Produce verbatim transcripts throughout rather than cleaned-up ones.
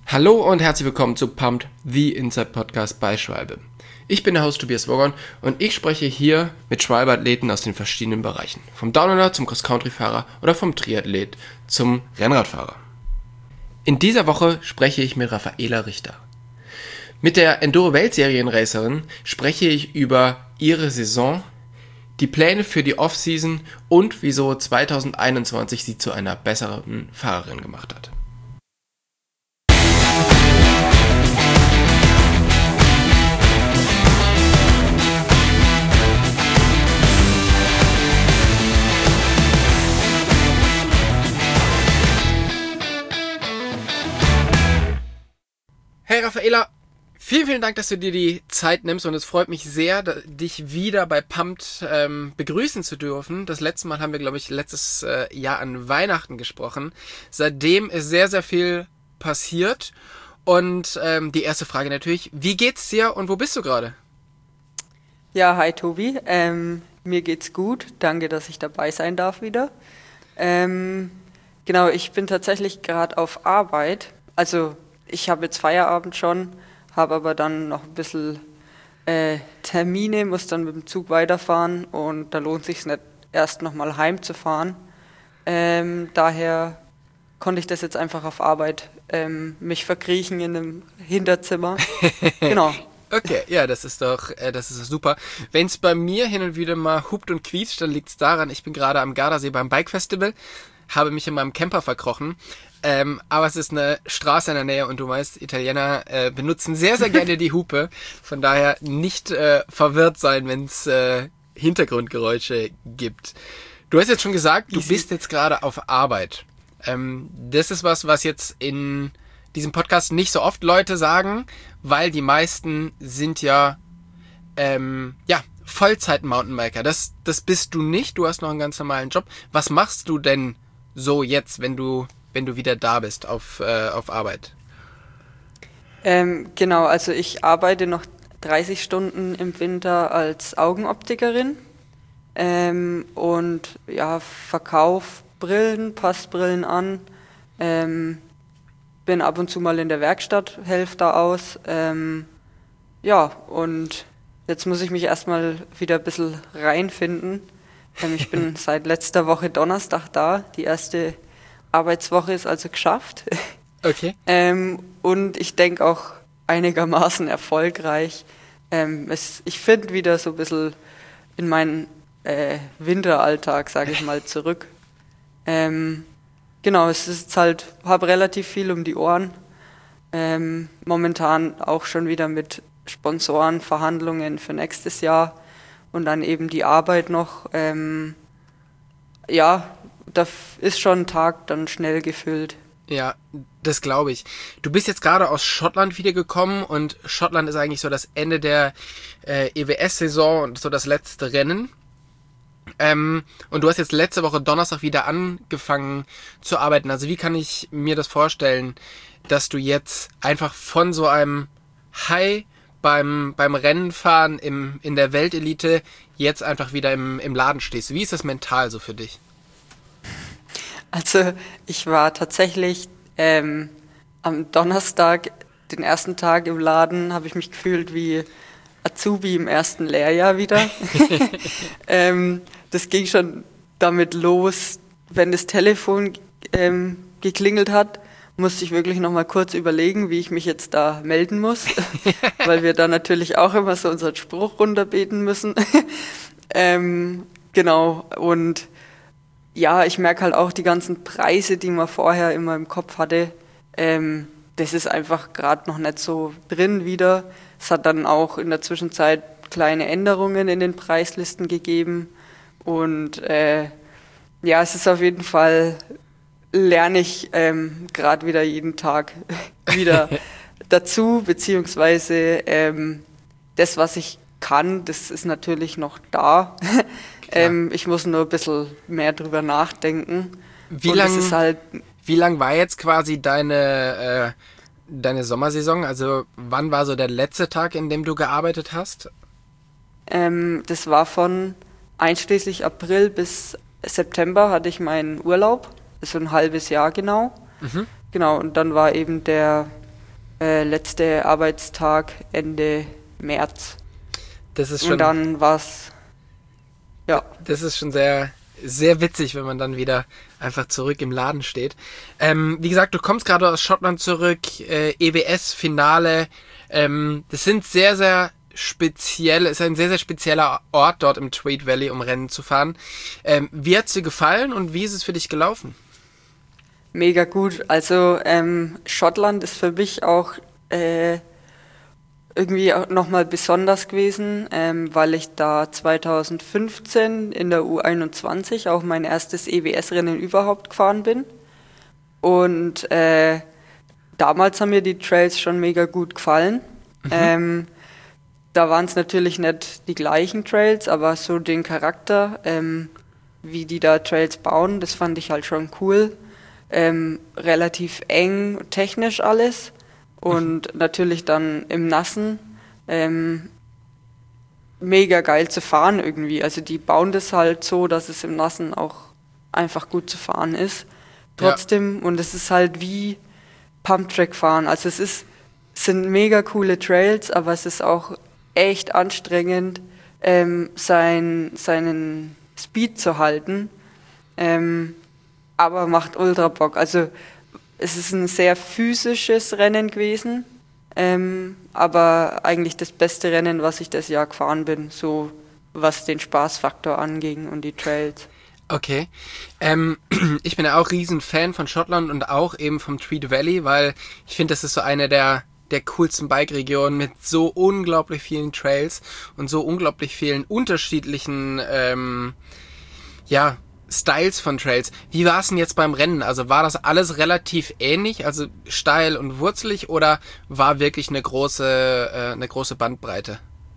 Hallo und herzlich willkommen zu Pumped, the Inside Podcast bei Schwalbe. Ich bin der Host Tobias Wogon und ich spreche hier mit Schwalbe-Athleten aus den verschiedenen Bereichen. Vom Downhiller zum Cross-Country-Fahrer oder vom Triathlet zum Rennradfahrer. In dieser Woche spreche ich mit Raffaela Richter. Mit der Enduro-Weltserien-Racerin spreche ich über ihre Saison, die Pläne für die Offseason und wieso zwanzig einundzwanzig sie zu einer besseren Fahrerin gemacht hat. Hey Raffaela, vielen, vielen Dank, dass du dir die Zeit nimmst und es freut mich sehr, dich wieder bei Pumped ähm, begrüßen zu dürfen. Das letzte Mal haben wir, glaube ich, letztes äh, Jahr an Weihnachten gesprochen. Seitdem ist sehr, sehr viel passiert und ähm, die erste Frage natürlich, wie geht's dir und wo bist du gerade? Ja, hi Tobi, ähm, mir geht's gut, danke, dass ich dabei sein darf wieder. Ähm, genau, ich bin tatsächlich gerade auf Arbeit, also ich habe jetzt Feierabend schon, habe aber dann noch ein bisschen äh, Termine, muss dann mit dem Zug weiterfahren und da lohnt es sich nicht, erst nochmal heimzufahren. Ähm, daher konnte ich das jetzt einfach auf Arbeit ähm, mich verkriechen in einem Hinterzimmer. Genau. Okay, ja, das ist doch, äh, das ist super. Wenn es bei mir hin und wieder mal hupt und quietscht, dann liegt es daran, ich bin gerade am Gardasee beim Bike Festival, habe mich in meinem Camper verkrochen. Ähm, aber es ist eine Straße in der Nähe und du weißt, Italiener äh, benutzen sehr, sehr gerne die Hupe. Von daher nicht äh, verwirrt sein, wenn es äh, Hintergrundgeräusche gibt. Du hast jetzt schon gesagt, du bist jetzt gerade auf Arbeit. Ähm, das ist was, was jetzt in diesem Podcast nicht so oft Leute sagen, weil die meisten sind ja, ähm, ja, Vollzeit-Mountainbiker. Das, das bist du nicht, du hast noch einen ganz normalen Job. Was machst du denn so jetzt, wenn du wenn du wieder da bist auf, äh, auf Arbeit? Ähm, genau, also ich arbeite noch dreißig Stunden im Winter als Augenoptikerin ähm, und ja, verkauf Brillen, passe Brillen an, ähm, bin ab und zu mal in der Werkstatt, helfe da aus. Ähm, ja, und jetzt muss ich mich erstmal wieder ein bisschen reinfinden. Ähm, ich bin seit letzter Woche Donnerstag da, die erste Arbeitswoche ist also geschafft. Okay. ähm, und ich denke auch einigermaßen erfolgreich. Ähm, es, ich finde wieder so ein bisschen in meinen äh, Winteralltag, sage ich mal, zurück. Ähm, genau, es ist halt, habe relativ viel um die Ohren. Ähm, momentan auch schon wieder mit Sponsorenverhandlungen für nächstes Jahr und dann eben die Arbeit noch. Ähm, ja, da ist schon ein Tag dann schnell gefüllt. Ja, das glaube ich. Du bist jetzt gerade aus Schottland wiedergekommen und Schottland ist eigentlich so das Ende der äh, E W S-Saison und so das letzte Rennen. Ähm, und du hast jetzt letzte Woche Donnerstag wieder angefangen zu arbeiten. Also wie kann ich mir das vorstellen, dass du jetzt einfach von so einem High beim, beim Rennenfahren im, in der Weltelite jetzt einfach wieder im, im Laden stehst? Wie ist das mental so für dich? Also ich war tatsächlich ähm, am Donnerstag, den ersten Tag im Laden, habe ich mich gefühlt wie Azubi im ersten Lehrjahr wieder. ähm, das ging schon damit los, wenn das Telefon ähm, geklingelt hat, musste ich wirklich nochmal kurz überlegen, wie ich mich jetzt da melden muss, weil wir da natürlich auch immer so unseren Spruch runterbeten müssen. ähm, genau, und ja, ich merke halt auch die ganzen Preise, die man vorher immer im Kopf hatte, ähm, das ist einfach gerade noch nicht so drin wieder. Es hat dann auch in der Zwischenzeit kleine Änderungen in den Preislisten gegeben und äh, ja, es ist auf jeden Fall, lerne ich ähm, gerade wieder jeden Tag wieder dazu, beziehungsweise ähm, das, was ich kann, das ist natürlich noch da. ähm, ich muss nur ein bisschen mehr drüber nachdenken. Wie lange halt wie lang war jetzt quasi deine, äh, deine Sommersaison? Also wann war so der letzte Tag, in dem du gearbeitet hast? Ähm, das war von einschließlich April bis September hatte ich meinen Urlaub. Das ist so ein halbes Jahr genau. Mhm. Genau, und dann war eben der äh, letzte Arbeitstag Ende März. Das ist schon, und dann war's, ja. Das ist schon sehr, sehr witzig, wenn man dann wieder einfach zurück im Laden steht. Ähm, wie gesagt, du kommst gerade aus Schottland zurück, äh, E W S-Finale. Ähm, das sind sehr, sehr speziell, ist ein sehr, sehr spezieller Ort dort im Tweed Valley, um Rennen zu fahren. Ähm, wie hat's dir gefallen und wie ist es für dich gelaufen? Mega gut. Also ähm, Schottland ist für mich auch äh, irgendwie auch nochmal besonders gewesen, ähm, weil ich da zwanzig fünfzehn in der U einundzwanzig auch mein erstes E W S-Rennen überhaupt gefahren bin. Und äh, damals haben mir die Trails schon mega gut gefallen. Mhm. Ähm, da waren es natürlich nicht die gleichen Trails, aber so den Charakter, ähm, wie die da Trails bauen, das fand ich halt schon cool. Ähm, relativ eng, technisch alles. Und natürlich dann im Nassen ähm, mega geil zu fahren irgendwie. Also die bauen das halt so, dass es im Nassen auch einfach gut zu fahren ist. Trotzdem, ja. Und es ist halt wie Pumptrack fahren. Also es ist, es sind mega coole Trails, aber es ist auch echt anstrengend, ähm, sein, seinen Speed zu halten. Ähm, aber macht ultra Bock. Also es ist ein sehr physisches Rennen gewesen, ähm, aber eigentlich das beste Rennen, was ich das Jahr gefahren bin, so was den Spaßfaktor anging und die Trails. Okay. Ähm, ich bin ja auch riesen Fan von Schottland und auch eben vom Tweed Valley, weil ich finde, das ist so eine der der coolsten Bike-Regionen mit so unglaublich vielen Trails und so unglaublich vielen unterschiedlichen ähm, ja, Styles von Trails. Wie war es denn jetzt beim Rennen? Also war das alles relativ ähnlich, also steil und wurzelig, oder war wirklich eine große, äh, eine große Bandbreite?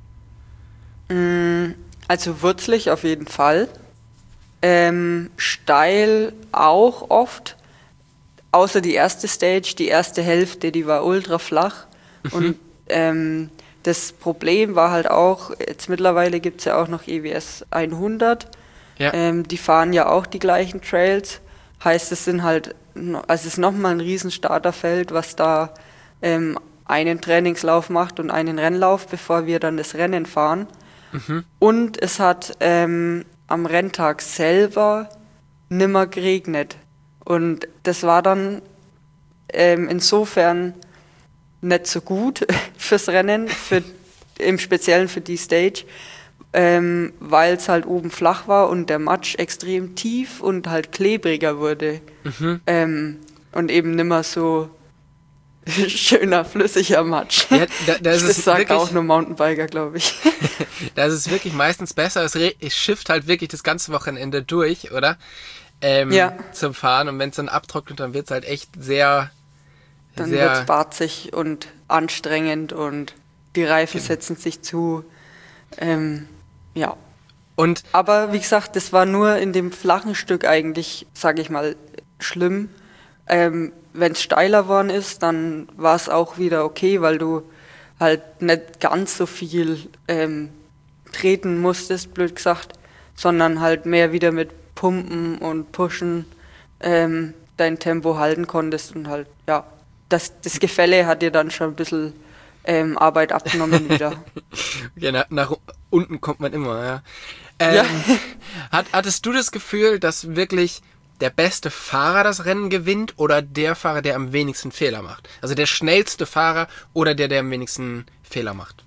Also wurzelig auf jeden Fall. Ähm, steil auch oft. Außer die erste Stage, die erste Hälfte, die war ultra flach. Mhm. Und ähm, das Problem war halt auch, jetzt mittlerweile gibt es ja auch noch E W S hundert. Ja. Ähm, die fahren ja auch die gleichen Trails. Heißt, es sind halt, also es ist nochmal ein riesen Starterfeld, was da ähm, einen Trainingslauf macht und einen Rennlauf, bevor wir dann das Rennen fahren. Mhm. Und es hat ähm, am Renntag selber nimmer geregnet. Und das war dann ähm, insofern nicht so gut fürs Rennen, für, im Speziellen für die Stage, ähm, weil es halt oben flach war und der Matsch extrem tief und halt klebriger wurde. Mhm. Ähm, und eben nimmer so schöner, flüssiger Matsch. Ja, da, da ist das sagt auch nur Mountainbiker, glaube ich. Da ist es wirklich meistens besser. Es, re- es schifft halt wirklich das ganze Wochenende durch, oder? Ähm, ja. Zum Fahren. Und wenn es dann abtrocknet, dann wird es halt echt sehr... Dann wird es barzig und anstrengend und die Reifen genau. setzen sich zu. Ähm, ja. Und aber wie gesagt, das war nur in dem flachen Stück eigentlich, sage ich mal, schlimm. Ähm, wenn es steiler worden ist, dann war es auch wieder okay, weil du halt nicht ganz so viel ähm, treten musstest, blöd gesagt, sondern halt mehr wieder mit Pumpen und Pushen ähm, dein Tempo halten konntest und halt, ja, das, das Gefälle hat dir dann schon ein bisschen ähm, Arbeit abgenommen wieder. Okay, nach, nach unten kommt man immer, ja. Ähm, ja. Hat, hattest du das Gefühl, dass wirklich der beste Fahrer das Rennen gewinnt oder der Fahrer, der am wenigsten Fehler macht? Also der schnellste Fahrer oder der, der am wenigsten Fehler macht?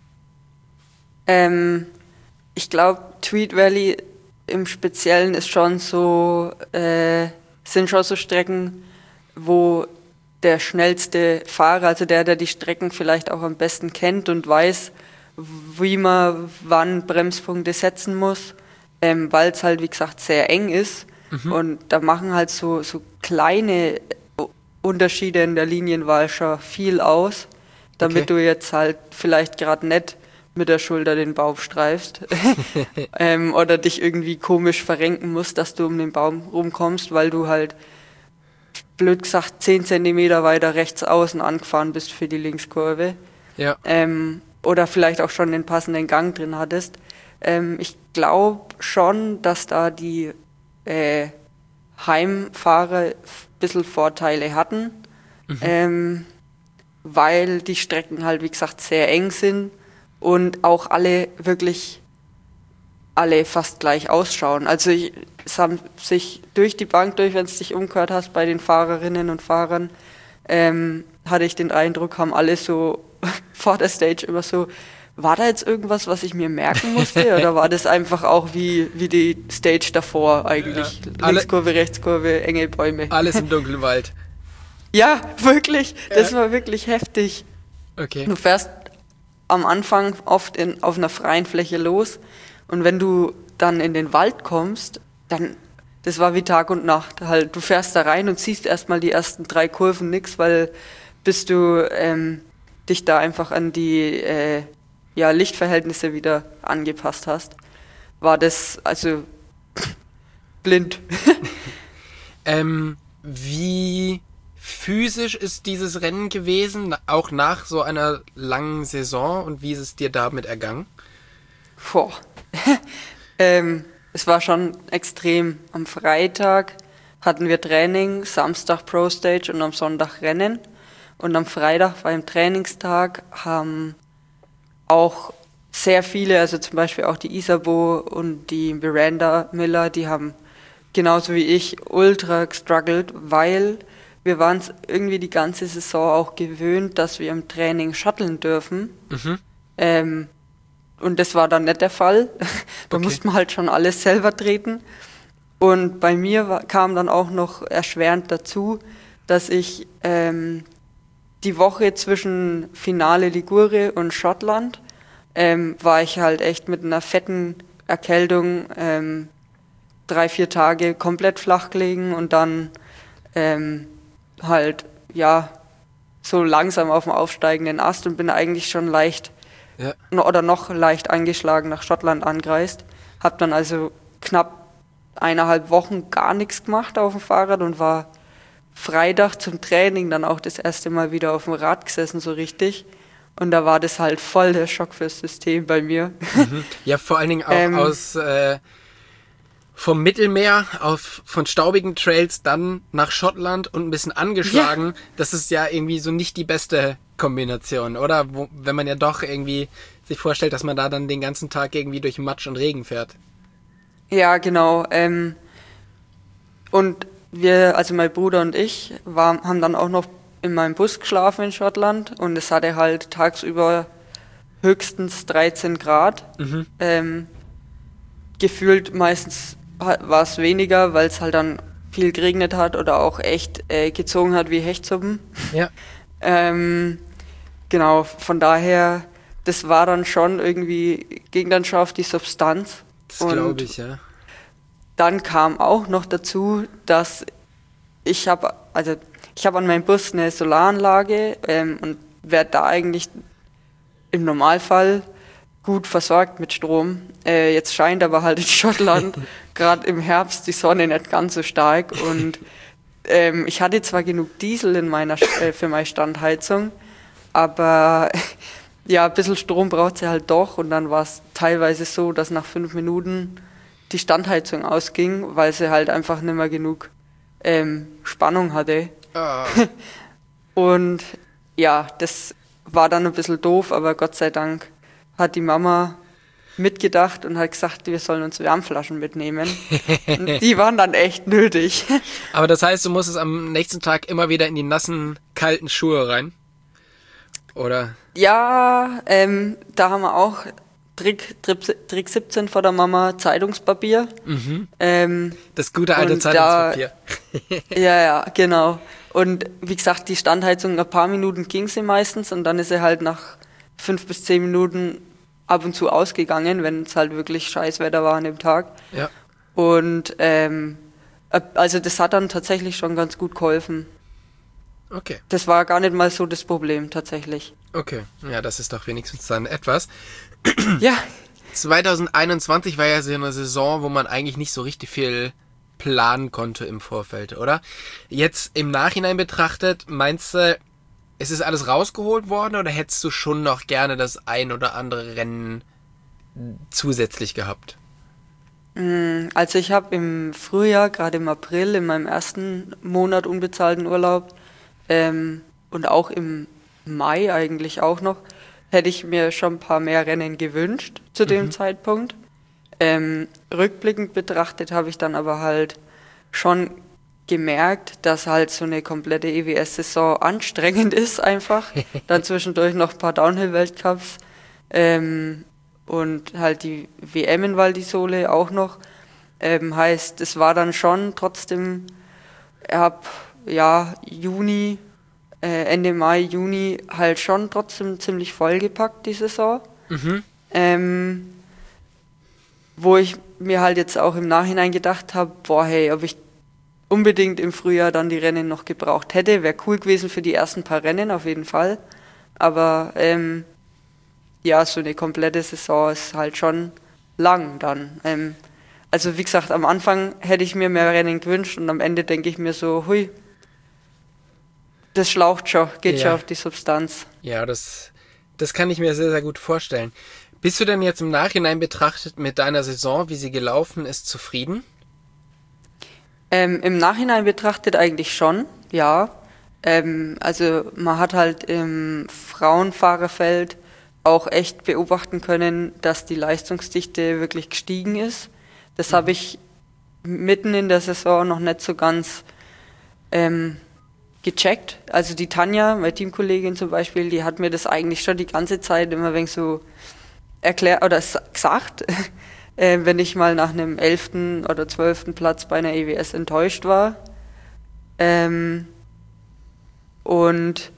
Ähm, ich glaube, Tweed Valley im Speziellen ist schon so, äh, sind schon so Strecken, wo der schnellste Fahrer, also der, der die Strecken vielleicht auch am besten kennt und weiß, wie man wann Bremspunkte setzen muss, ähm, weil es halt, wie gesagt, sehr eng ist. Mhm. Und da machen halt so, so kleine Unterschiede in der Linienwahl schon viel aus, damit okay. du jetzt halt vielleicht gerade nicht mit der Schulter den Baum streifst ähm, oder dich irgendwie komisch verrenken musst, dass du um den Baum rumkommst, weil du halt blöd gesagt zehn Zentimeter weiter rechts außen angefahren bist für die Linkskurve. Ja. Ähm, oder vielleicht auch schon den passenden Gang drin hattest. Ähm, ich glaube schon, dass da die äh, Heimfahrer ein bisschen Vorteile hatten. Mhm. Ähm, weil die Strecken halt, wie gesagt, sehr eng sind und auch alle wirklich alle fast gleich ausschauen. Also ich, es haben sich durch die Bank durch, wenn du dich umgehört hast bei den Fahrerinnen und Fahrern, ähm, hatte ich den Eindruck, haben alle so vor der Stage immer so, war da jetzt irgendwas, was ich mir merken musste? Oder war das einfach auch wie, wie die Stage davor eigentlich? Ja, Linkskurve, Rechtskurve, enge Bäume. Alles im dunklen Wald. Ja, wirklich. Das Ja. war wirklich heftig. Okay. Du fährst am Anfang oft in, auf einer freien Fläche los und wenn du dann in den Wald kommst, dann, das war wie Tag und Nacht. Halt, du fährst da rein und siehst erstmal die ersten drei Kurven nix, weil bis du ähm, dich da einfach an die äh, ja, Lichtverhältnisse wieder angepasst hast, war das also blind. ähm, wie physisch ist dieses Rennen gewesen, auch nach so einer langen Saison, und wie ist es dir damit ergangen? Boah. ähm, es war schon extrem. Am Freitag hatten wir Training, Samstag Pro Stage und am Sonntag Rennen. Und am Freitag beim Trainingstag haben auch sehr viele, also zum Beispiel auch die Isabeau und die Miranda Miller, die haben genauso wie ich ultra gestruggelt, weil wir waren es irgendwie die ganze Saison auch gewöhnt, dass wir im Training shutteln dürfen. Mhm. Ähm, und das war dann nicht der Fall. Da Okay. musste man halt schon alles selber treten. Und bei mir war, kam dann auch noch erschwerend dazu, dass ich ähm, die Woche zwischen Finale Ligure und Schottland ähm, war ich halt echt mit einer fetten Erkältung ähm, drei, vier Tage komplett flach gelegen und dann ähm, halt, ja, so langsam auf dem aufsteigenden Ast und bin eigentlich schon leicht Ja. no- oder noch leicht angeschlagen nach Schottland angereist. Hab dann also knapp eineinhalb Wochen gar nichts gemacht auf dem Fahrrad und war Freitag zum Training dann auch das erste Mal wieder auf dem Rad gesessen, so richtig. Und da war das halt voll der Schock fürs System bei mir. Mhm. Ja, vor allen Dingen auch Ähm. aus äh, vom Mittelmeer auf von staubigen Trails dann nach Schottland und ein bisschen angeschlagen. Das ist ja irgendwie so nicht die beste Kombination, oder? Wo, wenn man ja doch irgendwie sich vorstellt, dass man da dann den ganzen Tag irgendwie durch Matsch und Regen fährt. Ja, genau. Ähm, und wir, also mein Bruder und ich, war, haben dann auch noch in meinem Bus geschlafen in Schottland und es hatte halt tagsüber höchstens dreizehn Grad. Mhm. Ähm, gefühlt meistens war es weniger, weil es halt dann viel geregnet hat oder auch echt äh, gezogen hat wie Hechtsuppen. Ja. Ähm, genau, von daher, das war dann schon irgendwie, ging dann schon auf die Substanz. Das Und glaube ich, ja. dann kam auch noch dazu, dass ich habe, also ich habe an meinem Bus eine Solaranlage ähm, und werde da eigentlich im Normalfall gut versorgt mit Strom. Äh, jetzt scheint aber halt in Schottland gerade im Herbst die Sonne nicht ganz so stark und ähm, ich hatte zwar genug Diesel in meiner äh, für meine Standheizung, aber ja, ein bisschen Strom braucht sie halt doch und dann war es teilweise so, dass nach fünf Minuten die Standheizung ausging, weil sie halt einfach nicht mehr genug ähm, Spannung hatte. Ah. Und ja, das war dann ein bisschen doof, aber Gott sei Dank hat die Mama mitgedacht und hat gesagt, wir sollen uns Wärmflaschen mitnehmen. Und die waren dann echt nötig. Aber das heißt, du musstest am nächsten Tag immer wieder in die nassen, kalten Schuhe rein? Oder? Ja, ähm, da haben wir auch Trick, Trick, Trick siebzehn vor der Mama Zeitungspapier. Mhm. Ähm, Das gute alte Und Zeitungspapier. ja, ja, genau. Und wie gesagt, die Standheizung, ein paar Minuten ging sie meistens und dann ist sie halt nach fünf bis zehn Minuten ab und zu ausgegangen, wenn es halt wirklich Scheißwetter war an dem Tag. Ja. Und ähm, also das hat dann tatsächlich schon ganz gut geholfen. Okay. Das war gar nicht mal so das Problem tatsächlich. Okay. Ja, das ist doch wenigstens dann etwas. Ja, zwanzig einundzwanzig war ja so eine Saison, wo man eigentlich nicht so richtig viel planen konnte im Vorfeld, oder? Jetzt im Nachhinein betrachtet, meinst du, es ist alles rausgeholt worden oder hättest du schon noch gerne das ein oder andere Rennen zusätzlich gehabt? also ich habe im Frühjahr, gerade im April, in meinem ersten Monat unbezahlten Urlaub ähm, und auch im Mai eigentlich auch noch, hätte ich mir schon ein paar mehr Rennen gewünscht zu dem Mhm. Zeitpunkt. Ähm, rückblickend betrachtet habe ich dann aber halt schon gemerkt, dass halt so eine komplette E W S-Saison anstrengend ist einfach. Dann zwischendurch noch ein paar Downhill-Weltcups ähm, und halt die W M in Val di Sole auch noch. Ähm, heißt, es war dann schon trotzdem, ab ja, Juni, äh, Ende Mai, Juni halt schon trotzdem ziemlich vollgepackt, die Saison. Mhm. Ähm, wo ich mir halt jetzt auch im Nachhinein gedacht habe, boah, hey, ob ich unbedingt im Frühjahr dann die Rennen noch gebraucht hätte, wäre cool gewesen für die ersten paar Rennen auf jeden Fall. Aber ähm, ja, so eine komplette Saison ist halt schon lang dann. Ähm, also wie gesagt, am Anfang hätte ich mir mehr Rennen gewünscht und am Ende denke ich mir so, hui, das schlaucht schon, geht schon Ja. auf die Substanz. Ja, das, das kann ich mir sehr, sehr gut vorstellen. Bist du denn jetzt im Nachhinein betrachtet mit deiner Saison, wie sie gelaufen ist, zufrieden? Ähm, im Nachhinein betrachtet eigentlich schon, ja. Ähm, also man hat halt im Frauenfahrerfeld auch echt beobachten können, dass die Leistungsdichte wirklich gestiegen ist. Das habe ich mitten in der Saison noch nicht so ganz ähm, gecheckt. Also die Tanja, meine Teamkollegin zum Beispiel, die hat mir das eigentlich schon die ganze Zeit immer ein wenig so erklärt oder s- gesagt, äh, wenn ich mal nach einem elften oder zwölften Platz bei einer E W S enttäuscht war. Ähm, und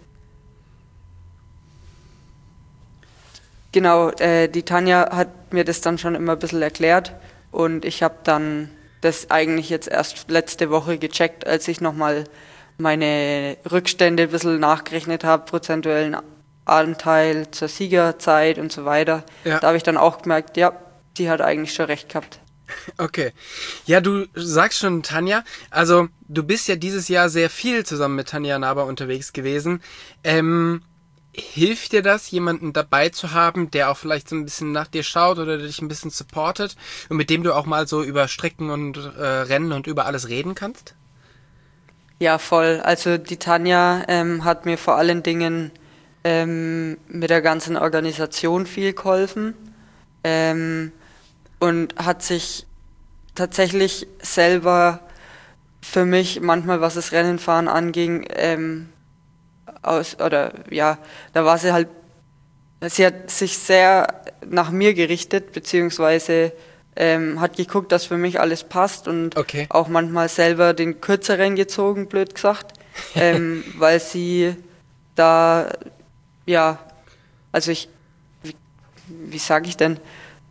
genau, äh, die Tanja hat mir das dann schon immer ein bisschen erklärt und ich habe dann das eigentlich jetzt erst letzte Woche gecheckt, als ich nochmal meine Rückstände ein bisschen nachgerechnet habe, prozentuellen Anteil zur Siegerzeit und so weiter. Ja. Da habe ich dann auch gemerkt, ja, die hat eigentlich schon recht gehabt. Okay. Ja, du sagst schon, Tanja, also du bist ja dieses Jahr sehr viel zusammen mit Tanja Naber unterwegs gewesen. Ähm, hilft dir das, jemanden dabei zu haben, der auch vielleicht so ein bisschen nach dir schaut oder dich ein bisschen supportet und mit dem du auch mal so über Strecken und äh, Rennen und über alles reden kannst? Ja, voll. Also die Tanja ähm, hat mir vor allen Dingen ähm, mit der ganzen Organisation viel geholfen ähm, und hat sich tatsächlich selber für mich manchmal, was das Rennenfahren anging, ähm, aus oder ja, da war sie halt, sie hat sich sehr nach mir gerichtet, beziehungsweise ähm, hat geguckt, dass für mich alles passt und Okay. auch manchmal selber den kürzeren gezogen, blöd gesagt, ähm, weil sie da, ja, also ich, wie, wie sage ich denn?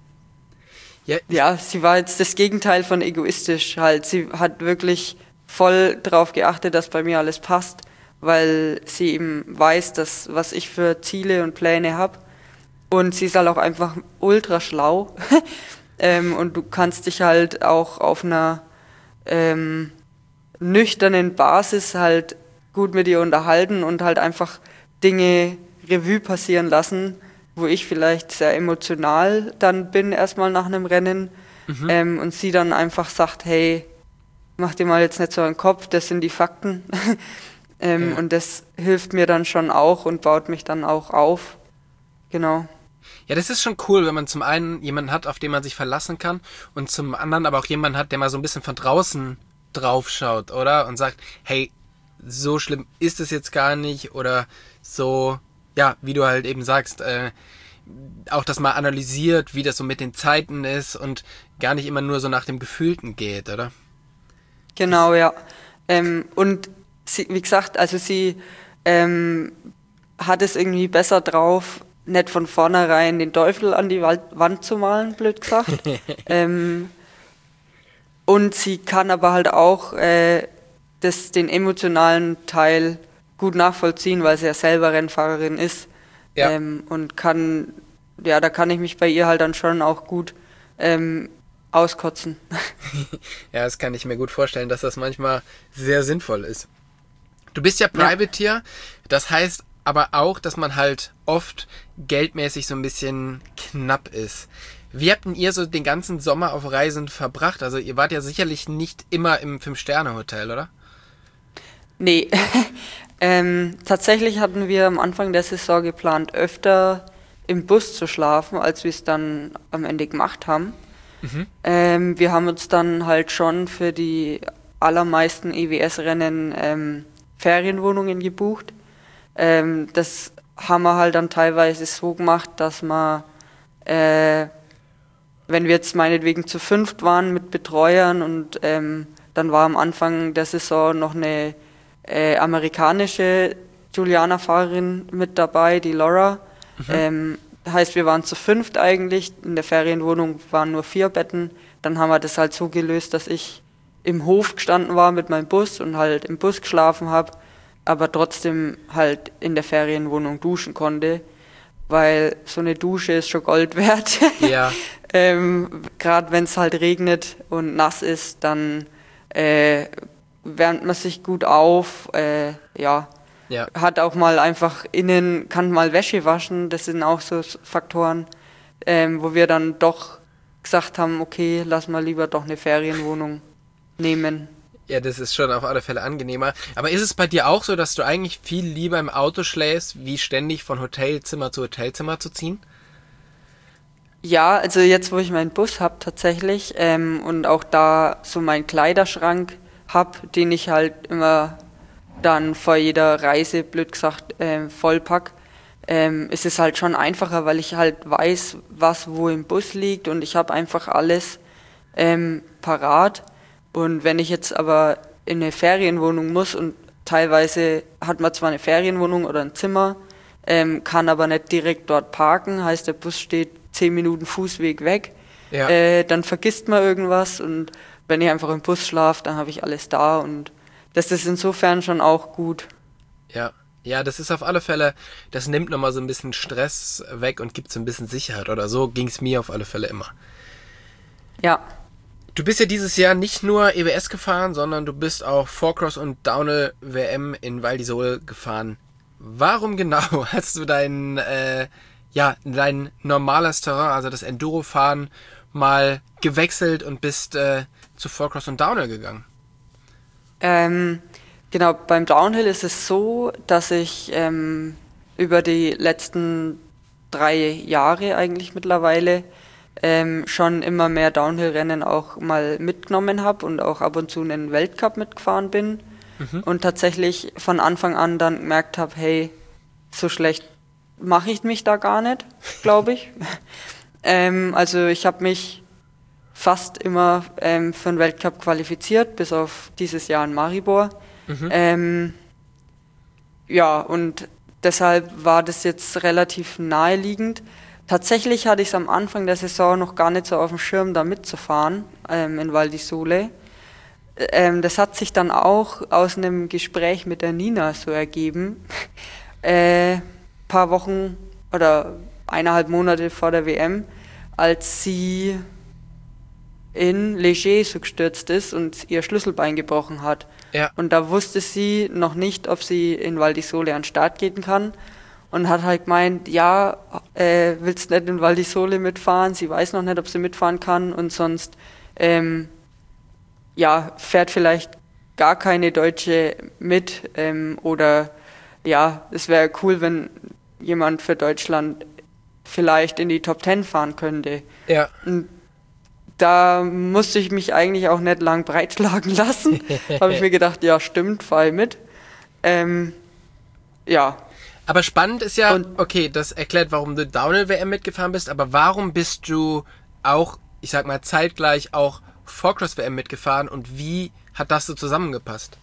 Ja, Ja, sie war jetzt das Gegenteil von egoistisch halt. Sie hat wirklich voll drauf geachtet, dass bei mir alles passt, weil sie eben weiß, dass was ich für Ziele und Pläne habe. Und sie ist halt auch einfach ultra schlau. ähm, und du kannst dich halt auch auf einer ähm, nüchternen Basis halt gut mit ihr unterhalten und halt einfach Dinge Revue passieren lassen, wo ich vielleicht sehr emotional dann bin erstmal nach einem Rennen Mhm. ähm, und sie dann einfach sagt, hey, mach dir mal jetzt nicht so einen Kopf, das sind die Fakten. ähm, Ja. Und das hilft mir dann schon auch und baut mich dann auch auf. Genau. Ja, das ist schon cool, wenn man zum einen jemanden hat, auf den man sich verlassen kann und zum anderen aber auch jemanden hat, der mal so ein bisschen von draußen drauf schaut, oder? Und sagt, hey, so schlimm ist es jetzt gar nicht oder so, ja, wie du halt eben sagst, äh, auch das mal analysiert, wie das so mit den Zeiten ist und gar nicht immer nur so nach dem Gefühlten geht, oder? Genau, ja. Ähm, und sie, wie gesagt, also sie ähm, hat es irgendwie besser drauf, nicht von vornherein den Teufel an die Wald Wand zu malen, blöd gesagt. ähm, und sie kann aber halt auch äh, das, den emotionalen Teil gut nachvollziehen, weil sie ja selber Rennfahrerin ist. Ja. Ähm, und kann, ja, da kann ich mich bei ihr halt dann schon auch gut ähm, auskotzen. Ja, das kann ich mir gut vorstellen, dass das manchmal sehr sinnvoll ist. Du bist ja Ja. Privateer, das heißt aber auch, dass man halt oft geldmäßig so ein bisschen knapp ist. Wie habt denn ihr so den ganzen Sommer auf Reisen verbracht? Also ihr wart ja sicherlich nicht immer im Fünf-Sterne-Hotel, oder? Nee. ähm, tatsächlich hatten wir am Anfang der Saison geplant, öfter im Bus zu schlafen, als wir es dann am Ende gemacht haben. Mhm. Ähm, wir haben uns dann halt schon für die allermeisten E W S-Rennen ähm, Ferienwohnungen gebucht. Ähm, das haben wir halt dann teilweise so gemacht, dass man, äh, wenn wir jetzt meinetwegen zu fünft waren mit Betreuern und ähm, dann war am Anfang der Saison noch eine äh, amerikanische Juliana-Fahrerin mit dabei, die Laura. Mhm. Ähm, heißt, wir waren zu fünft eigentlich, in der Ferienwohnung waren nur vier Betten. Dann haben wir das halt so gelöst, dass ich im Hof gestanden war mit meinem Bus und halt im Bus geschlafen habe, aber trotzdem halt in der Ferienwohnung duschen konnte, weil so eine Dusche ist schon Gold wert. Ja. ähm, Gerade wenn es halt regnet und nass ist, dann äh, wärmt man sich gut auf, äh, ja. Ja. Hat auch mal einfach innen, kann mal Wäsche waschen, das sind auch so Faktoren, ähm, wo wir dann doch gesagt haben, okay, lass mal lieber doch eine Ferienwohnung nehmen. Ja, das ist schon auf alle Fälle angenehmer. Aber ist es bei dir auch so, dass du eigentlich viel lieber im Auto schläfst, wie ständig von Hotelzimmer zu Hotelzimmer zu ziehen? Ja, also jetzt, wo ich meinen Bus habe tatsächlich ähm, und auch da so meinen Kleiderschrank habe, den ich halt immer dann vor jeder Reise, blöd gesagt, ähm, vollpack, ähm, ist es halt schon einfacher, weil ich halt weiß, was wo im Bus liegt und ich habe einfach alles ähm, parat. Und wenn ich jetzt aber in eine Ferienwohnung muss und teilweise hat man zwar eine Ferienwohnung oder ein Zimmer, ähm, kann aber nicht direkt dort parken, heißt der Bus steht zehn Minuten Fußweg weg, Ja. äh, dann vergisst man irgendwas und wenn ich einfach im Bus schlafe, dann habe ich alles da und das ist insofern schon auch gut. Ja. Ja, das ist auf alle Fälle, das nimmt nochmal so ein bisschen Stress weg und gibt so ein bisschen Sicherheit oder so ging es mir auf alle Fälle immer. Ja. Du bist ja dieses Jahr nicht nur E W S gefahren, sondern du bist auch Four-Cross und Downhill W M in Val d'Isole gefahren. Warum genau hast du dein, äh, ja, dein normales Terrain, also das Enduro-Fahren, mal gewechselt und bist äh, zu Four-Cross und Downhill gegangen? Ähm, genau, beim Downhill ist es so, dass ich ähm, über die letzten drei Jahre eigentlich mittlerweile ähm, schon immer mehr Downhill-Rennen auch mal mitgenommen habe und auch ab und zu einen Weltcup mitgefahren bin Mhm. und tatsächlich von Anfang an dann gemerkt habe, hey, so schlecht mache ich mich da gar nicht, glaube ich. ähm, also ich habe mich fast immer ähm, für einen Weltcup qualifiziert, bis auf dieses Jahr in Maribor. Mhm. Ähm, ja, und deshalb war das jetzt relativ naheliegend. Tatsächlich hatte ich es am Anfang der Saison noch gar nicht so auf dem Schirm, da mitzufahren ähm, in Val d'Isole. Ähm, das hat sich dann auch aus einem Gespräch mit der Nina so ergeben. äh, paar Wochen oder eineinhalb Monate vor der W M, als sie in Leger so gestürzt ist und ihr Schlüsselbein gebrochen hat. Ja. Und da wusste sie noch nicht, ob sie in Val d'Isole an den Start gehen kann und hat halt gemeint, ja, äh, willst nicht in Val d'Isole mitfahren? Sie weiß noch nicht, ob sie mitfahren kann und sonst ähm, ja, fährt vielleicht gar keine Deutsche mit ähm, oder ja, es wäre cool, wenn jemand für Deutschland vielleicht in die Top Ten fahren könnte. Ja. Und da musste ich mich eigentlich auch nicht lang breitschlagen lassen. Habe ich mir gedacht, ja stimmt, fahr ich mit. Ähm, ja. Aber spannend ist ja, Und- okay, das erklärt, warum du Downhill W M mitgefahren bist, aber warum bist du auch, ich sag mal, zeitgleich auch Four-Cross W M mitgefahren und wie hat das so zusammengepasst?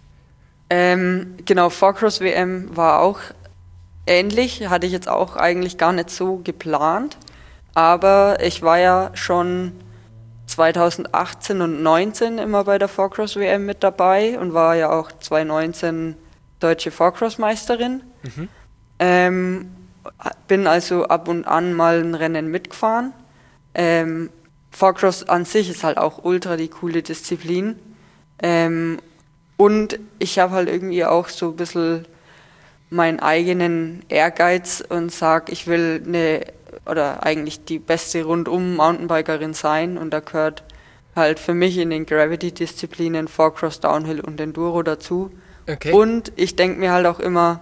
Ähm, genau, Four-Cross W M war auch ähnlich, hatte ich jetzt auch eigentlich gar nicht so geplant, aber ich war ja schon zweitausendachtzehn und neunzehn immer bei der Four-Cross W M mit dabei und war ja auch zweitausendneunzehn deutsche Four-Cross-Meisterin. Mhm. Ähm, bin also ab und an mal ein Rennen mitgefahren. Ähm, Four-Cross an sich ist halt auch ultra die coole Disziplin. Ähm, und ich habe halt irgendwie auch so ein bisschen meinen eigenen Ehrgeiz und sag, ich will eine oder eigentlich die beste rundum Mountainbikerin sein und da gehört halt für mich in den Gravity-Disziplinen Four-Cross, Downhill und Enduro dazu Okay. Und ich denke mir halt auch immer,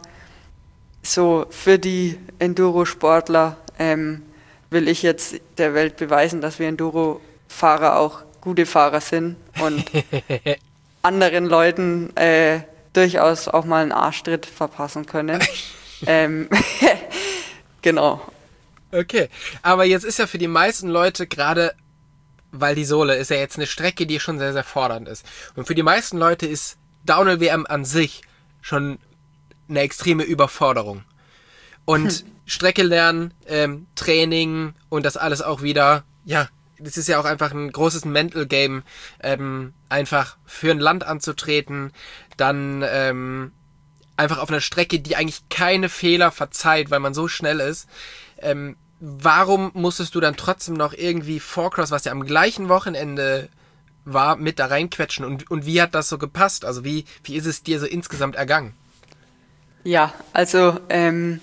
so für die Enduro-Sportler ähm, will ich jetzt der Welt beweisen, dass wir Enduro-Fahrer auch gute Fahrer sind und anderen Leuten äh, durchaus auch mal einen Arschtritt verpassen können. ähm, genau. Okay, aber jetzt ist ja für die meisten Leute gerade, weil die Sohle ist ja jetzt eine Strecke, die schon sehr, sehr fordernd ist. Und für die meisten Leute ist Downhill-W M an sich schon eine extreme Überforderung. Und hm. Strecke lernen, ähm, Training und das alles auch wieder, ja, das ist ja auch einfach ein großes Mental Game, ähm, einfach für ein Land anzutreten, dann ähm, einfach auf einer Strecke, die eigentlich keine Fehler verzeiht, weil man so schnell ist. Ähm, warum musstest du dann trotzdem noch irgendwie Four-Cross, was ja am gleichen Wochenende war, mit da reinquetschen? Und, und wie hat das so gepasst? Also wie, wie ist es dir so insgesamt ergangen? Ja, also ähm,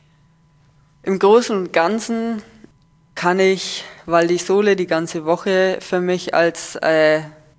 im Großen und Ganzen kann ich, weil die Sohle die ganze Woche für mich als, äh,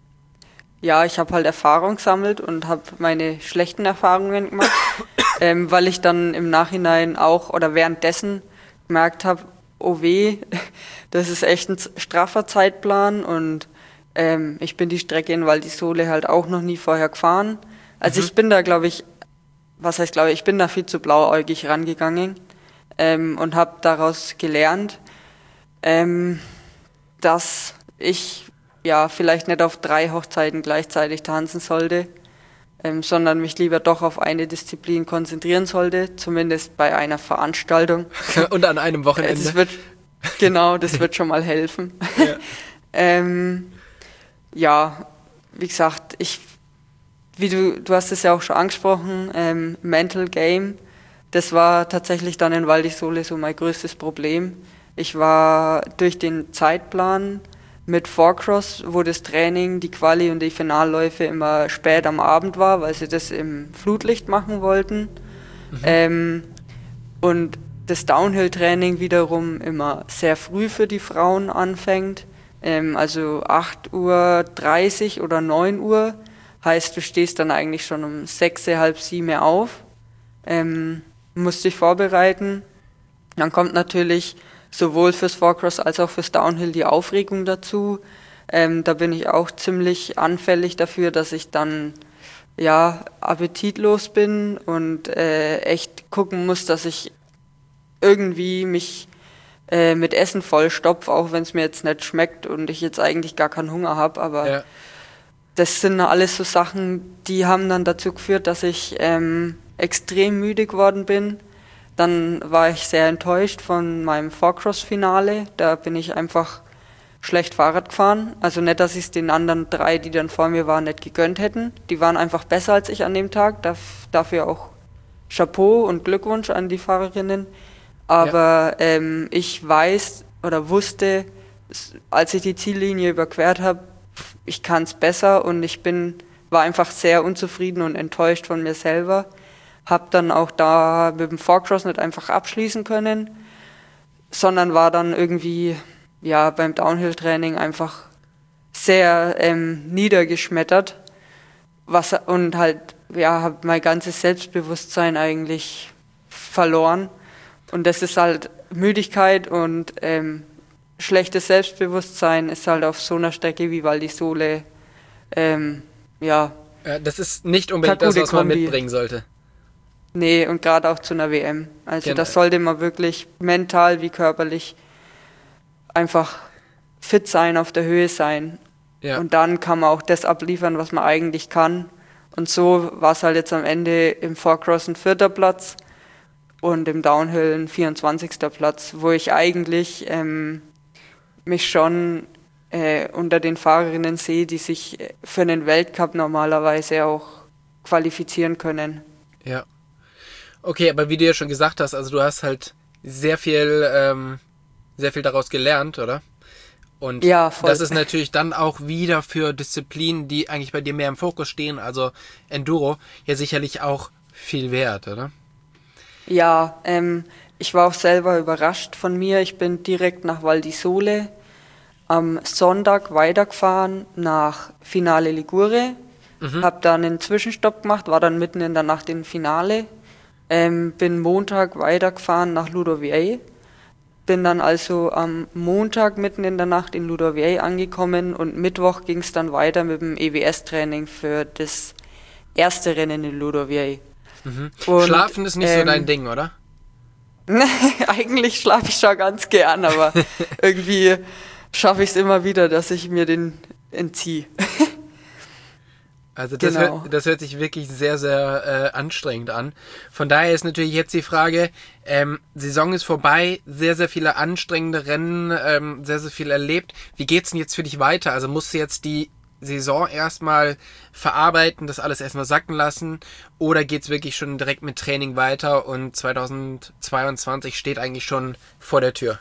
ja, ich habe halt Erfahrung gesammelt und habe meine schlechten Erfahrungen gemacht, ähm, weil ich dann im Nachhinein auch oder währenddessen gemerkt habe, oh weh, das ist echt ein straffer Zeitplan und ähm, ich bin die Strecke in Val di Sole halt auch noch nie vorher gefahren. Also mhm. ich bin da, glaube ich, was heißt glaube ich, ich bin da viel zu blauäugig rangegangen ähm, und habe daraus gelernt, ähm, dass ich ja vielleicht nicht auf drei Hochzeiten gleichzeitig tanzen sollte, ähm, sondern mich lieber doch auf eine Disziplin konzentrieren sollte, zumindest bei einer Veranstaltung. Und an einem Wochenende. Das wird, genau, das wird schon mal helfen. Ja, ähm, ja wie gesagt, ich, wie du, du hast es ja auch schon angesprochen, ähm, Mental Game, das war tatsächlich dann in Val di Sole so mein größtes Problem. Ich war durch den Zeitplan mit Four-Cross, wo das Training, die Quali und die Finalläufe immer spät am Abend war, weil sie das im Flutlicht machen wollten. Mhm. Ähm, und das Downhill-Training wiederum immer sehr früh für die Frauen anfängt. Ähm, also acht Uhr dreißig oder neun Uhr. Heißt, du stehst dann eigentlich schon um sechs, halb sieben auf. Ähm, musst dich vorbereiten. Dann kommt natürlich sowohl fürs Four-Cross als auch fürs Downhill die Aufregung dazu. Ähm, da bin ich auch ziemlich anfällig dafür, dass ich dann ja appetitlos bin und äh, echt gucken muss, dass ich irgendwie mich äh, mit Essen vollstopfe, auch wenn es mir jetzt nicht schmeckt und ich jetzt eigentlich gar keinen Hunger habe. Aber ja. Das sind alles so Sachen, die haben dann dazu geführt, dass ich ähm, extrem müde geworden bin. Dann war ich sehr enttäuscht von meinem Four-Cross-Finale. Da bin ich einfach schlecht Fahrrad gefahren. Also nicht, dass ich es den anderen drei, die dann vor mir waren, nicht gegönnt hätten. Die waren einfach besser als ich an dem Tag. Darf, dafür auch Chapeau und Glückwunsch an die Fahrerinnen. Aber ja. ähm, ich weiß oder wusste, als ich die Ziellinie überquert habe, ich kann es besser und ich bin, war einfach sehr unzufrieden und enttäuscht von mir selber. Habe dann auch da mit dem Four-Cross nicht einfach abschließen können, sondern war dann irgendwie ja beim Downhill-Training einfach sehr ähm, niedergeschmettert, was und halt ja habe mein ganzes Selbstbewusstsein eigentlich verloren und das ist halt Müdigkeit und ähm, schlechtes Selbstbewusstsein ist halt auf so einer Strecke wie Val di Sole ähm, ja, ja das ist nicht unbedingt das, was man mitbringen sollte. Nee, und gerade auch zu einer W M. Also genau. Das sollte man wirklich mental wie körperlich einfach fit sein, auf der Höhe sein. Ja. Und dann kann man auch das abliefern, was man eigentlich kann. Und so war es halt jetzt am Ende im Four-Cross ein vierter Platz und im Downhill ein vierundzwanzigster Platz, wo ich eigentlich ähm, mich schon äh, unter den Fahrerinnen sehe, die sich für einen Weltcup normalerweise auch qualifizieren können. Ja. Okay, aber wie du ja schon gesagt hast, also du hast halt sehr viel, ähm, sehr viel daraus gelernt, oder? Und ja, voll. Das ist natürlich dann auch wieder für Disziplinen, die eigentlich bei dir mehr im Fokus stehen, also Enduro, ja sicherlich auch viel wert, oder? Ja, ähm, ich war auch selber überrascht von mir. Ich bin direkt nach Val di Sole am Sonntag weitergefahren nach Finale Ligure. Mhm. Habe dann einen Zwischenstopp gemacht, war dann mitten in der Nacht im Finale. Ähm, bin Montag weitergefahren nach Ludoviei. Bin dann also am Montag mitten in der Nacht in Ludoviei angekommen und Mittwoch ging es dann weiter mit dem E W S-Training für das erste Rennen in Ludoviei. Mhm. Schlafen ist nicht ähm, so dein Ding, oder? Eigentlich schlafe ich schon ganz gern, aber irgendwie schaffe ich es immer wieder, dass ich mir den entziehe. Also das, genau. hört, das hört sich wirklich sehr, sehr äh, anstrengend an. Von daher ist natürlich jetzt die Frage, ähm, Saison ist vorbei, sehr, sehr viele anstrengende Rennen, ähm, sehr, sehr viel erlebt. Wie geht's denn jetzt für dich weiter? Also musst du jetzt die Saison erstmal verarbeiten, das alles erstmal sacken lassen, oder geht's wirklich schon direkt mit Training weiter und zweitausendzweiundzwanzig steht eigentlich schon vor der Tür?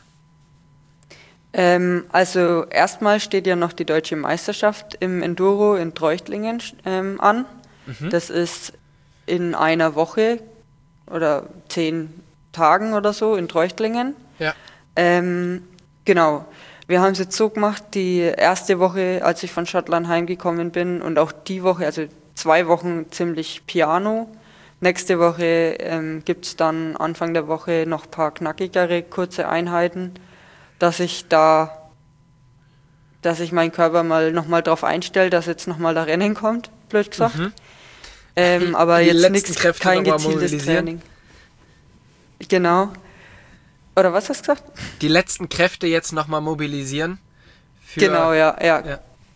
Ähm, also erstmal steht ja noch die Deutsche Meisterschaft im Enduro in Treuchtlingen ähm, an. Mhm. Das ist in einer Woche oder zehn Tagen oder so in Treuchtlingen. Ja. Ähm, genau. Wir haben es jetzt so gemacht, die erste Woche, als ich von Schottland heimgekommen bin und auch die Woche, also zwei Wochen ziemlich Piano. Nächste Woche ähm, gibt es dann Anfang der Woche noch ein paar knackigere, kurze Einheiten, dass ich da, dass ich meinen Körper mal nochmal drauf einstelle, dass jetzt nochmal da Rennen kommt, blöd gesagt. Mhm. Ähm, aber die jetzt nichts, kein gezieltes Training. Genau. Oder was hast du gesagt? Die letzten Kräfte jetzt nochmal mobilisieren. Für genau, ja, ja. ja.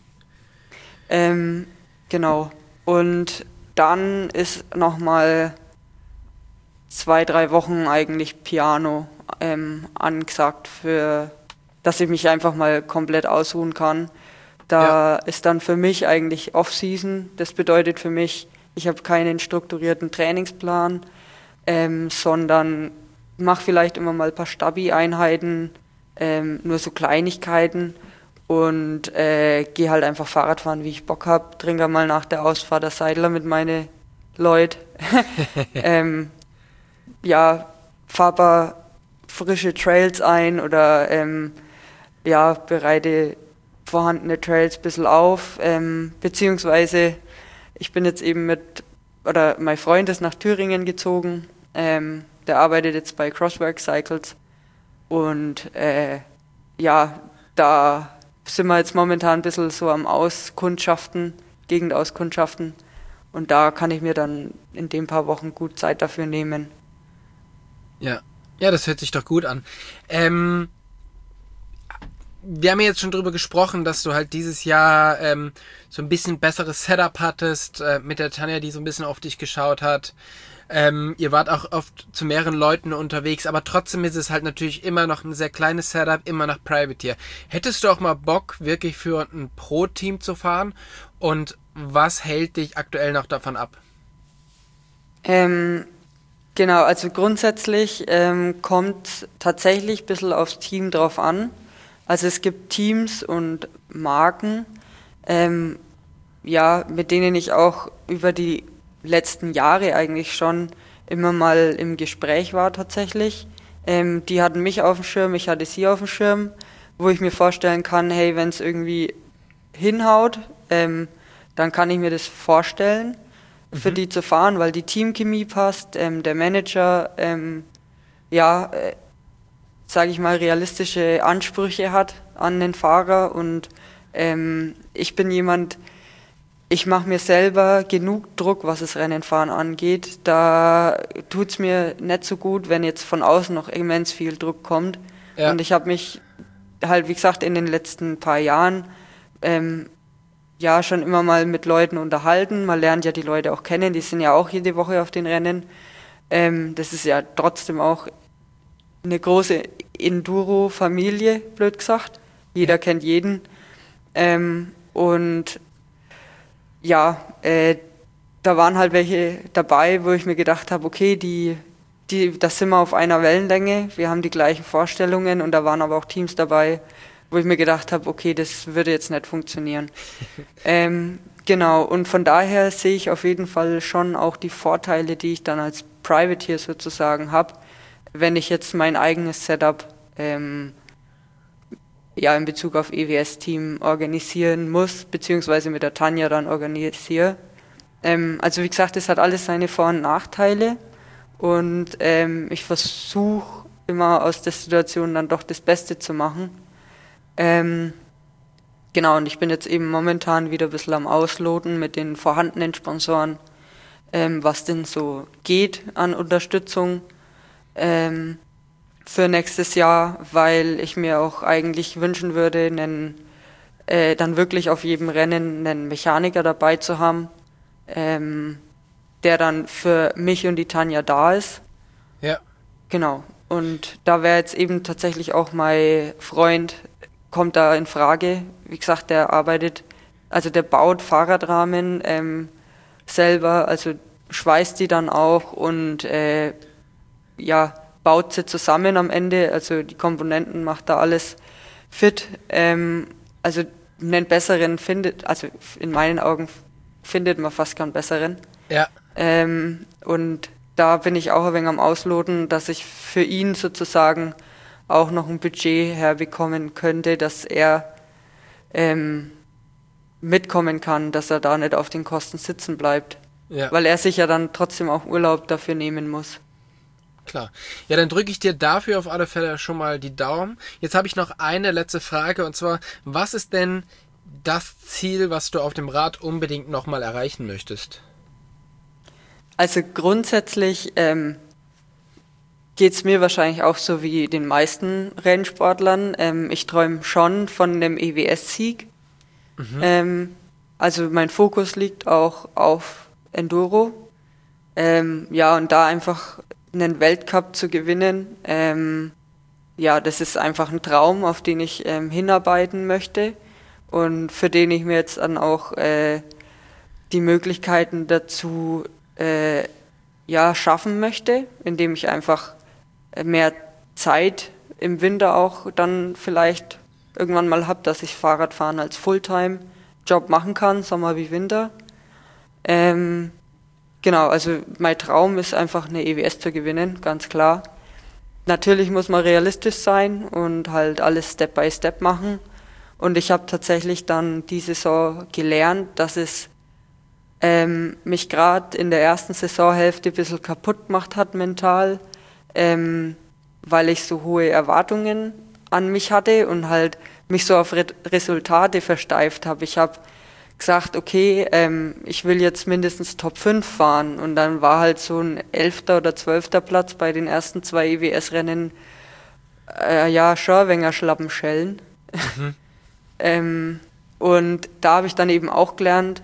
Ähm, genau. Und dann ist nochmal zwei, drei Wochen eigentlich Piano ähm, angesagt, für, dass ich mich einfach mal komplett ausruhen kann. Da ja. ist dann für mich eigentlich Off-Season. Das bedeutet für mich, ich habe keinen strukturierten Trainingsplan, ähm, sondern mache vielleicht immer mal ein paar Stabi-Einheiten, ähm, nur so Kleinigkeiten und äh, gehe halt einfach Fahrrad fahren, wie ich Bock habe. Trinke mal nach der Ausfahrt der Seidler mit meine Leute. ähm, ja, fahre ein paar frische Trails ein oder ähm, ja, bereite vorhandene Trails ein bisschen auf, ähm, beziehungsweise ich bin jetzt eben mit, oder mein Freund ist nach Thüringen gezogen, ähm, der arbeitet jetzt bei Crosswork Cycles und äh, ja, da sind wir jetzt momentan ein bisschen so am Auskundschaften, Gegendauskundschaften und da kann ich mir dann in den paar Wochen gut Zeit dafür nehmen. Ja, ja, das hört sich doch gut an. Ähm, wir haben ja jetzt schon drüber gesprochen, dass du halt dieses Jahr ähm, so ein bisschen besseres Setup hattest, äh, mit der Tanja, die so ein bisschen auf dich geschaut hat. Ähm, ihr wart auch oft zu mehreren Leuten unterwegs, aber trotzdem ist es halt natürlich immer noch ein sehr kleines Setup, immer noch Privateer. Hättest du auch mal Bock, wirklich für ein Pro-Team zu fahren? Und was hält dich aktuell noch davon ab? Ähm, genau, also grundsätzlich ähm, kommt tatsächlich ein bisschen aufs Team drauf an. Also es gibt Teams und Marken, ähm, ja, mit denen ich auch über die letzten Jahre eigentlich schon immer mal im Gespräch war tatsächlich. Ähm, die hatten mich auf dem Schirm, ich hatte sie auf dem Schirm, wo ich mir vorstellen kann, hey, wenn es irgendwie hinhaut, ähm, dann kann ich mir das vorstellen, mhm. für die zu fahren, weil die Teamchemie passt, ähm, der Manager, ähm, ja, äh, sage ich mal, realistische Ansprüche hat an den Fahrer und ähm, ich bin jemand, ich mache mir selber genug Druck, was das Rennenfahren angeht. Da tut es mir nicht so gut, wenn jetzt von außen noch immens viel Druck kommt. Ja. Und ich habe mich halt, wie gesagt, in den letzten paar Jahren ähm, ja schon immer mal mit Leuten unterhalten. Man lernt ja die Leute auch kennen, die sind ja auch jede Woche auf den Rennen. Ähm, das ist ja trotzdem auch eine große Enduro-Familie, blöd gesagt. Jeder ja. kennt jeden. Ähm, und ja, äh, da waren halt welche dabei, wo ich mir gedacht habe, okay, die, die, da sind wir auf einer Wellenlänge, wir haben die gleichen Vorstellungen und da waren aber auch Teams dabei, wo ich mir gedacht habe, okay, das würde jetzt nicht funktionieren. ähm, genau, und von daher sehe ich auf jeden Fall schon auch die Vorteile, die ich dann als Privateer sozusagen habe, wenn ich jetzt mein eigenes Setup ähm, ja, in Bezug auf E W S-Team organisieren muss, beziehungsweise mit der Tanja dann organisiere. Ähm, also wie gesagt, es hat alles seine Vor- und Nachteile und ähm, ich versuche immer aus der Situation dann doch das Beste zu machen. Ähm, genau, und ich bin jetzt eben momentan wieder ein bisschen am Ausloten mit den vorhandenen Sponsoren, ähm, was denn so geht an Unterstützung ähm, für nächstes Jahr, weil ich mir auch eigentlich wünschen würde, einen, äh, dann wirklich auf jedem Rennen einen Mechaniker dabei zu haben, ähm, der dann für mich und die Tanja da ist. Ja. Genau. Und da wäre jetzt eben tatsächlich auch mein Freund, kommt da in Frage. Wie gesagt, der arbeitet, also der baut Fahrradrahmen ähm, selber, also schweißt die dann auch und äh, ja, baut sie zusammen am Ende, also die Komponenten macht da alles fit. Ähm, also einen besseren findet, also in meinen Augen findet man fast keinen besseren. Ja. Ähm, und da bin ich auch ein wenig am Ausloten, dass ich für ihn sozusagen auch noch ein Budget herbekommen könnte, dass er ähm, mitkommen kann, dass er da nicht auf den Kosten sitzen bleibt. Ja. Weil er sich ja dann trotzdem auch Urlaub dafür nehmen muss. Klar. Ja, dann drücke ich dir dafür auf alle Fälle schon mal die Daumen. Jetzt habe ich noch eine letzte Frage und zwar, was ist denn das Ziel, was du auf dem Rad unbedingt nochmal erreichen möchtest? Also grundsätzlich ähm, geht es mir wahrscheinlich auch so wie den meisten Rennsportlern. Ähm, ich träume schon von einem E W S-Sieg. Mhm. Ähm, also mein Fokus liegt auch auf Enduro. Ähm, ja, und da einfach einen Weltcup zu gewinnen, ähm, ja, das ist einfach ein Traum, auf den ich ähm, hinarbeiten möchte und für den ich mir jetzt dann auch äh, die Möglichkeiten dazu äh, ja, schaffen möchte, indem ich einfach mehr Zeit im Winter auch dann vielleicht irgendwann mal habe, dass ich Fahrradfahren als Fulltime-Job machen kann, Sommer wie Winter. Ähm, genau, also mein Traum ist einfach eine E W S zu gewinnen, ganz klar. Natürlich muss man realistisch sein und halt alles Step by Step machen. Und ich habe tatsächlich dann die Saison gelernt, dass es ähm, mich gerade in der ersten Saisonhälfte ein bisschen kaputt gemacht hat mental, ähm, weil ich so hohe Erwartungen an mich hatte und halt mich so auf Re- Resultate versteift habe. Ich habe gesagt, okay, ähm, ich will jetzt mindestens Top fünf fahren und dann war halt so ein elfter oder zwölfter Platz bei den ersten zwei E W S-Rennen äh, ja, Schörwenger Schlappenschellen. Mhm. ähm, und da habe ich dann eben auch gelernt,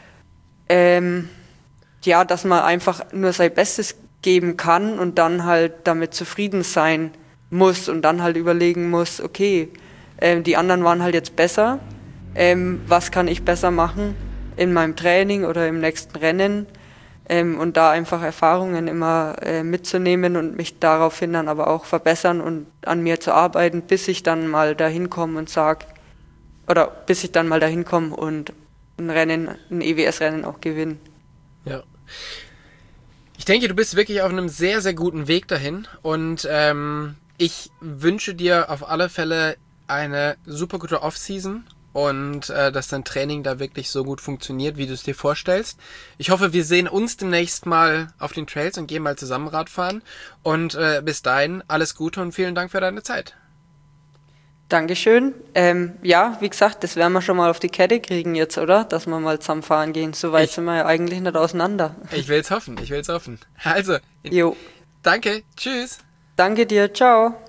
ähm, ja, dass man einfach nur sein Bestes geben kann und dann halt damit zufrieden sein muss und dann halt überlegen muss, okay, ähm, die anderen waren halt jetzt besser, ähm, was kann ich besser machen in meinem Training oder im nächsten Rennen ähm, und da einfach Erfahrungen immer äh, mitzunehmen und mich daraufhin dann aber auch verbessern und an mir zu arbeiten, bis ich dann mal dahin komme und sag, oder bis ich dann mal dahin komme und ein Rennen, ein E W S-Rennen auch gewinnen. Ja. Ich denke, du bist wirklich auf einem sehr, sehr guten Weg dahin und ähm, ich wünsche dir auf alle Fälle eine super gute Off-Season und äh, dass dein Training da wirklich so gut funktioniert, wie du es dir vorstellst. Ich hoffe, wir sehen uns demnächst mal auf den Trails und gehen mal zusammen Radfahren und äh, bis dahin alles Gute und vielen Dank für deine Zeit. Dankeschön. Ähm, ja, wie gesagt, das werden wir schon mal auf die Kette kriegen jetzt, oder? Dass wir mal zusammen fahren gehen. So weit ich, sind wir ja eigentlich nicht auseinander. Ich will's hoffen, ich will's hoffen. Also, jo. Danke, tschüss. Danke dir, ciao.